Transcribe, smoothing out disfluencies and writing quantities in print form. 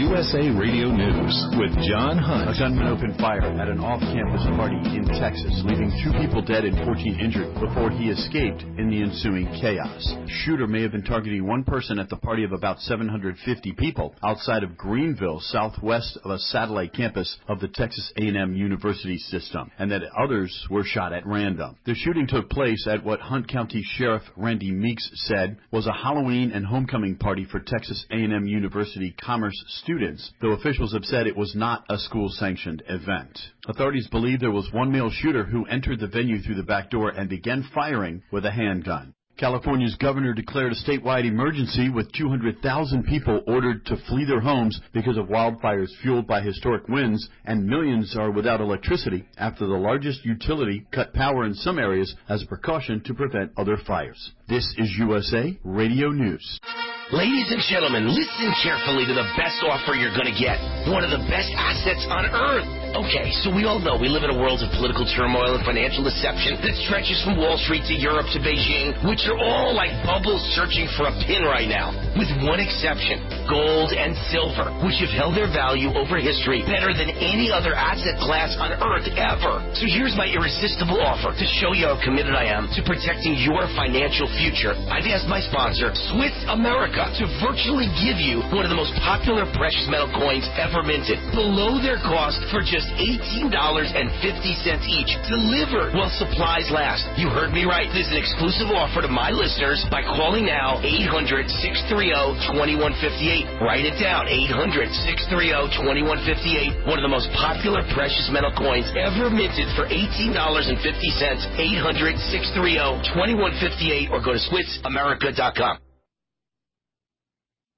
USA Radio News with John Hunt. A gunman opened fire at an off-campus party in Texas, leaving 2 people dead and 14 injured before he escaped in the ensuing chaos. Shooter may have been targeting one person at the party of about 750 people outside of Greenville, southwest of a satellite campus of the Texas A&M University system, and that others were shot at random. The shooting took place at what Hunt County Sheriff Randy Meeks said was a Halloween and homecoming party for Texas A&M University Commerce students, though officials have said it was not a school-sanctioned event. Authorities believe there was one male shooter who entered the venue through the back door and began firing with a handgun. California's governor declared a statewide emergency with 200,000 people ordered to flee their homes because of wildfires fueled by historic winds, and millions are without electricity after the largest utility cut power in some areas as a precaution to prevent other fires. This is USA Radio News. Ladies and gentlemen, listen carefully to the best offer you're going to get. One of the best assets on earth. Okay, so we all know we live in a world of political turmoil and financial deception that stretches from Wall Street to Europe to Beijing, which are all like bubbles searching for a pin right now. With one exception, gold and silver, which have held their value over history better than any other asset class on earth ever. So here's my irresistible offer to show you how committed I am to protecting your financial future. I've asked my sponsor, Swiss America, to virtually give you one of the most popular precious metal coins ever minted, below their cost for just $18.50 each, delivered while supplies last. You heard me right. This is an exclusive offer to my listeners by calling now 800-630-2158. Write it down, 800-630-2158. One of the most popular precious metal coins ever minted for $18.50, 800-630-2158, or go to SwissAmerica.com.